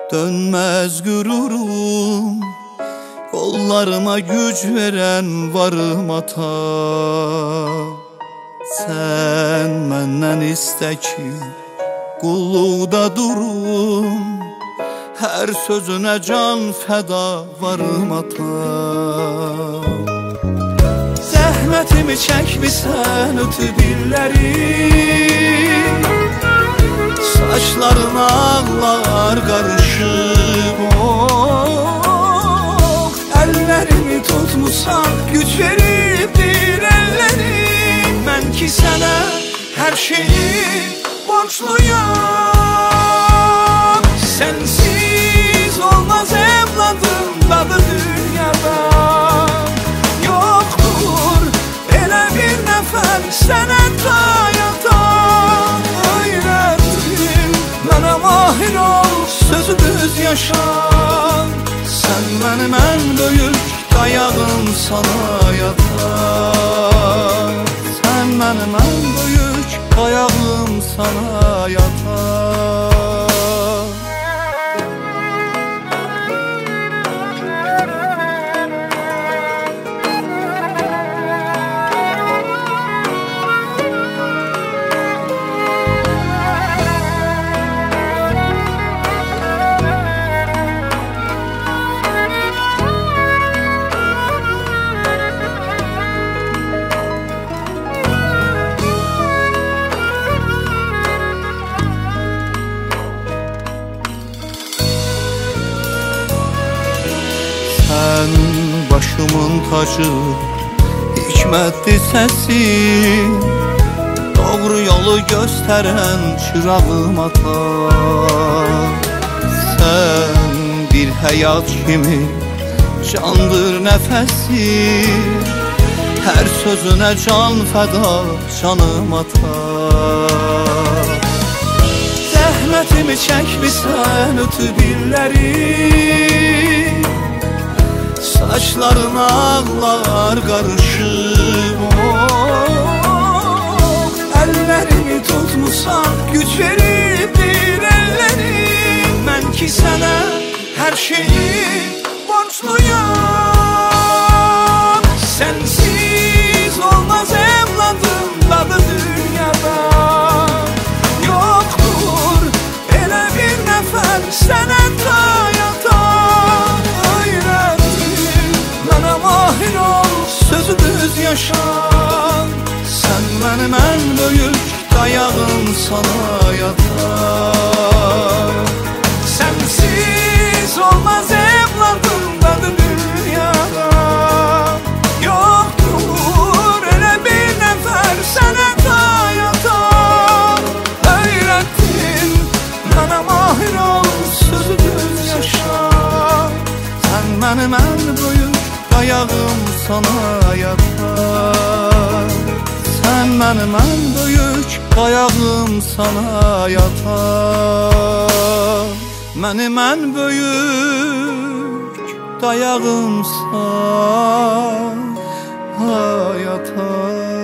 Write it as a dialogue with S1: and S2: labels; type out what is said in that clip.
S1: Dönmez gururum, kollarıma güc veren varım ata. Sen menden iste ki qulluqda durum, her sözüne can feda varım ata. Zəhmətimi çəkmisən ötüb illəri, saçlarına ağlar qarışıb. Oh, əllərimi tutmusan, güc veribdir əllərim. Mən ki sənə hər şeyi borçluyam. Sensiz olmaz evladım, dadı dünyada yoktur elə bir nəfər sənə dayatan. Öyrətdim mənə mahir ol, sözü düz yaşan. Sən mənim ən böyük dayağım, sana yatar. Sən mənim ən böyük dayağım, sana yatar. Sən başımın tacı, hikmətli səsin, doğru yolu göstərən çırağım ata. Sən bir həyat kimi candır nəfəsim, hər sözünə can fəda canım ata. Zəhmətimi çəkmisən ötüb illəri, saçlarına ağlar qarışıb. Oh, əllərimi tutmusan, güc veribdir əllərim. Mən ki sənə hər şeyi borçluyam. Sensiz olmaz evladım, dadı dünyada yoktur elə bir nəfər sənə dayatan. Mahir ol, sözü düz yaşan. Sen benim en büyük dayağım, sana yatar. Sensiz olmaz evladım, dadı dünyada yoktur elə bir nəfər sənə dayatan. Öyrətdin mənə mahir ol, sözü düz yaşan. Sen benim en büyük dayağım, sana yatar. Sen benim en büyük dayağım, sana yatar. Benim en büyük dayağım, sana yatar.